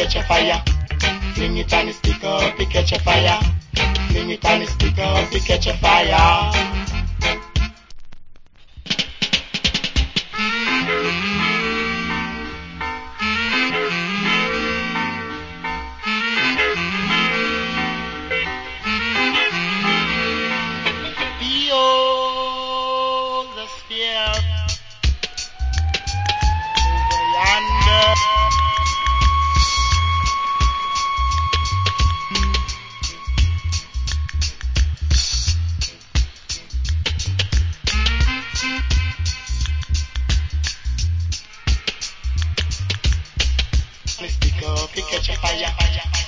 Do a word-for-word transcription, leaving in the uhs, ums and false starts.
catch a fire. Fling it and it stick up, it catch a fire. Fling it and it stick up, it catch a fire. Behold the spear over yonder. Stick up, it catch a fire.